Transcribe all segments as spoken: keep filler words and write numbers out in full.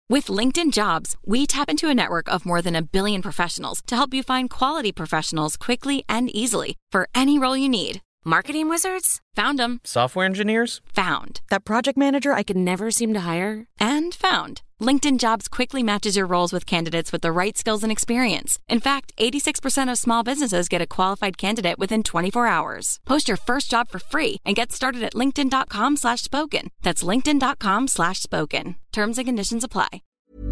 With LinkedIn Jobs, we tap into a network of more than a billion professionals to help you find quality professionals quickly and easily for any role you need. Marketing wizards? Found them. Software engineers? Found. That project manager I could never seem to hire? And found. LinkedIn Jobs quickly matches your roles with candidates with the right skills and experience. In fact, eighty-six percent of small businesses get a qualified candidate within twenty-four hours. Post your first job for free and get started at linkedin.com slash spoken. That's linkedin.com slash spoken. Terms and conditions apply.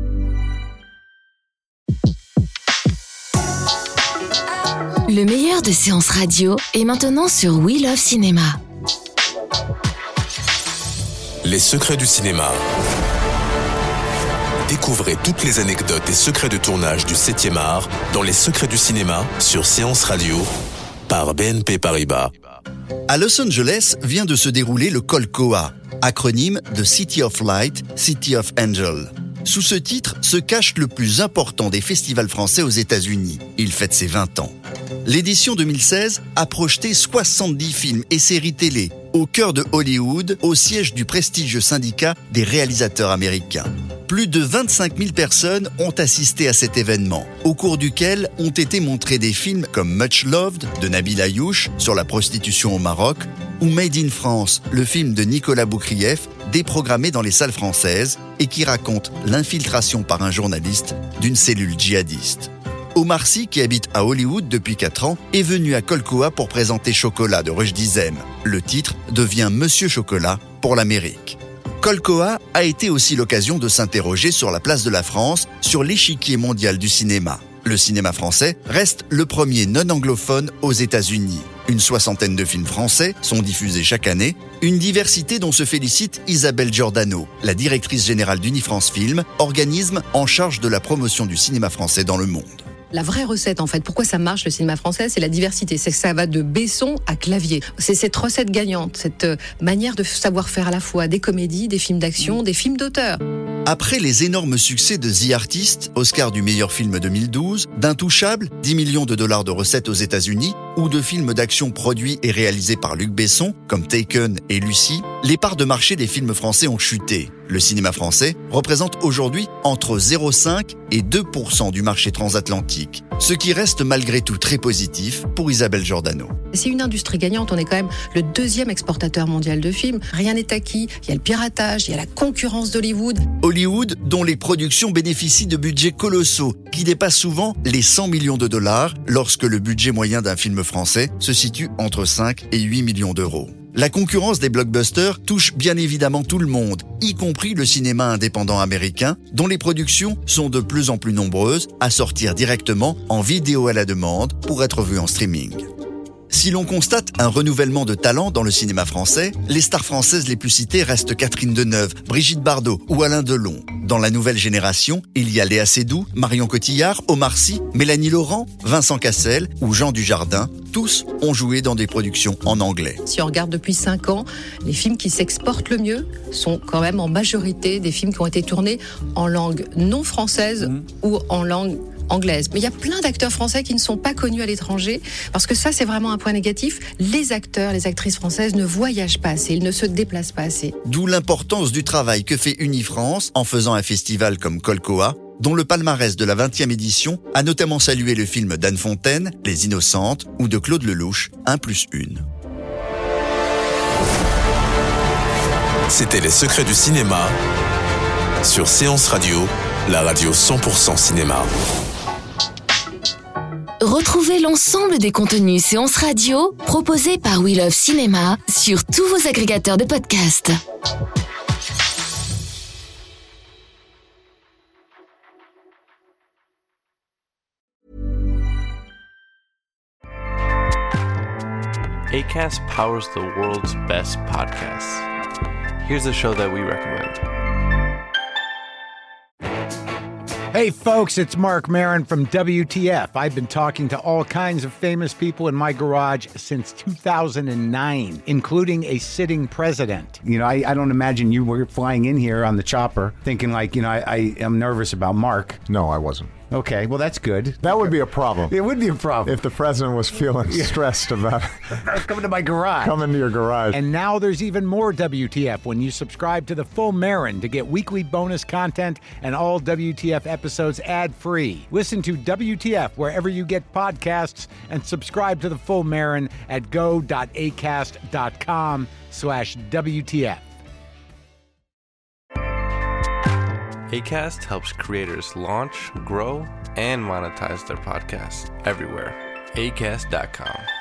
Le meilleur de séances radio est maintenant sur We Love Cinéma. Les secrets du cinéma. Découvrez toutes les anecdotes et secrets de tournage du septième art dans Les secrets du cinéma sur Séance Radio par B N P Paribas. À Los Angeles vient de se dérouler le Colcoa, acronyme de City of Light, City of Angel. Sous ce titre se cache le plus important des festivals français aux États-Unis. Il fête ses vingt ans. L'édition deux mille seize a projeté soixante-dix films et séries télé au cœur de Hollywood, au siège du prestigieux syndicat des réalisateurs américains. Plus de vingt-cinq mille personnes ont assisté à cet événement, au cours duquel ont été montrés des films comme Much Loved de Nabil Ayouch sur la prostitution au Maroc ou Made in France, le film de Nicolas Boukrieff, déprogrammé dans les salles françaises et qui raconte l'infiltration par un journaliste d'une cellule djihadiste. Omar Sy, qui habite à Hollywood depuis quatre ans, est venu à Colcoa pour présenter Chocolat de Rushdie Zem. Le titre devient Monsieur Chocolat pour l'Amérique. Colcoa a été aussi l'occasion de s'interroger sur la place de la France sur l'échiquier mondial du cinéma. Le cinéma français reste le premier non-anglophone aux États-Unis. Une soixantaine de films français sont diffusés chaque année, une diversité dont se félicite Isabelle Giordano, la directrice générale d'Unifrance Film, organisme en charge de la promotion du cinéma français dans le monde. La vraie recette, en fait, pourquoi ça marche le cinéma français, c'est la diversité. C'est que ça va de Besson à Clavier. C'est cette recette gagnante, cette manière de savoir faire à la fois des comédies, des films d'action, des films d'auteur. Après les énormes succès de The Artist, Oscar du meilleur film deux mille douze, d'Intouchable, dix millions de dollars de recettes aux États-Unis, ou de films d'action produits et réalisés par Luc Besson, comme Taken et Lucie, les parts de marché des films français ont chuté. Le cinéma français représente aujourd'hui entre zéro virgule cinq et deux pour cent du marché transatlantique, ce qui reste malgré tout très positif pour Isabelle Giordano. C'est une industrie gagnante, on est quand même le deuxième exportateur mondial de films. Rien n'est acquis, il y a le piratage, il y a la concurrence d'Hollywood. Hollywood, dont les productions bénéficient de budgets colossaux, qui dépassent souvent les cent millions de dollars, lorsque le budget moyen d'un film français se situe entre cinq et huit millions d'euros. La concurrence des blockbusters touche bien évidemment tout le monde, y compris le cinéma indépendant américain, dont les productions sont de plus en plus nombreuses à sortir directement en vidéo à la demande pour être vues en streaming. Si l'on constate un renouvellement de talent dans le cinéma français, les stars françaises les plus citées restent Catherine Deneuve, Brigitte Bardot ou Alain Delon. Dans la nouvelle génération, il y a Léa Seydoux, Marion Cotillard, Omar Sy, Mélanie Laurent, Vincent Cassel ou Jean Dujardin. Tous ont joué dans des productions en anglais. Si on regarde depuis cinq ans, les films qui s'exportent le mieux sont quand même en majorité des films qui ont été tournés en langue non française mmh. ou en langue anglaise. Mais il y a plein d'acteurs français qui ne sont pas connus à l'étranger, parce que ça, c'est vraiment un point négatif. Les acteurs, les actrices françaises ne voyagent pas assez, ils ne se déplacent pas assez. D'où l'importance du travail que fait Unifrance en faisant un festival comme Colcoa, dont le palmarès de la vingtième édition a notamment salué le film d'Anne Fontaine, Les Innocentes, ou de Claude Lelouch, un plus une. C'était Les secrets du cinéma sur Séance Radio, la radio cent pour cent cinéma. Retrouvez l'ensemble des contenus séances radio proposés par We Love Cinéma sur tous vos agrégateurs de podcasts. Acast powers the world's best podcasts. Here's a show that we recommend. Hey folks, it's Mark Maron from W T F. I've been talking to all kinds of famous people in my garage since two thousand nine, including a sitting president. You know, I, I don't imagine you were flying in here on the chopper thinking like, you know, I, I am nervous about Mark. No, I wasn't. Okay, well, that's good. That would be a problem. It would be a problem. If the president was feeling stressed about coming to my garage. Coming to your garage. And now there's even more W T F when you subscribe to the Full Marin to get weekly bonus content and all W T F episodes ad-free. Listen to W T F wherever you get podcasts and subscribe to the Full Marin at go.acast.com slash WTF. Acast helps creators launch, grow, and monetize their podcasts everywhere. acast dot com.